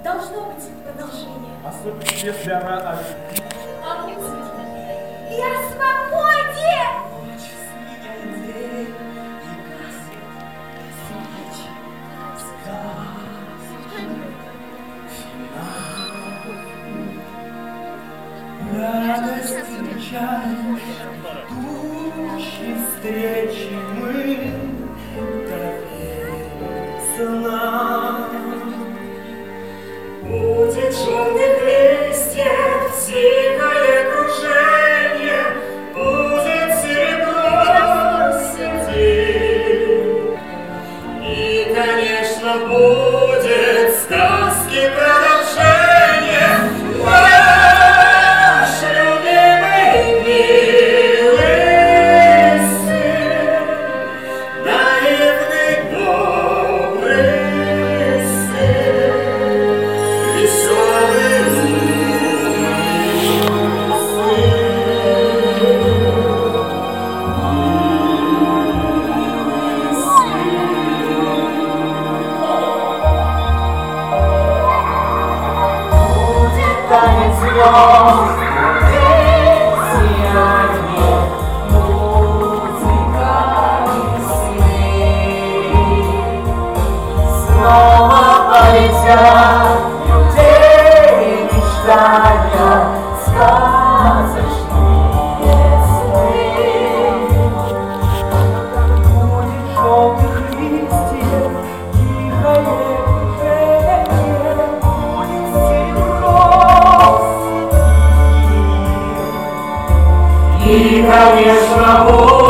Должно быть продолжение. Особенно если она о любви. О музыке. И о свободе. Радость встречаем, тучи встречи мы, довериться нам. Будет шумных листьев тихое кружение, будет серебро сидеть. И, конечно, будет сказки продолжение. Наш любимый милый сын, наивный добрый сын, веселый танец звезд, сияние, музыка и сны. Снова полетят людей мечтания, сказочные сны. Будет желтых листьев, тихое кружение, будет серебро. И, конечно,